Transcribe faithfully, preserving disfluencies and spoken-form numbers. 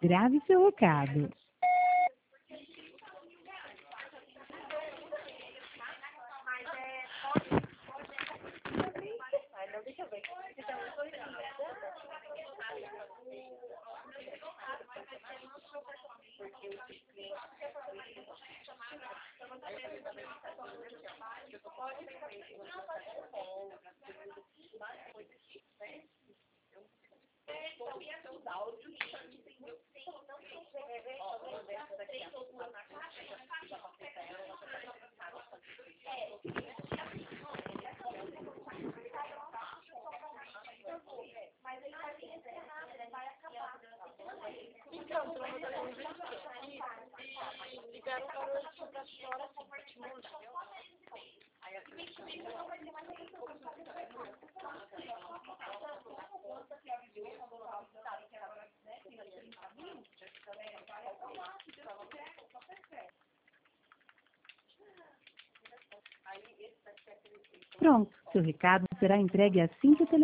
Grave seu recado. Pronto, seu recado será entregue assim que o telefone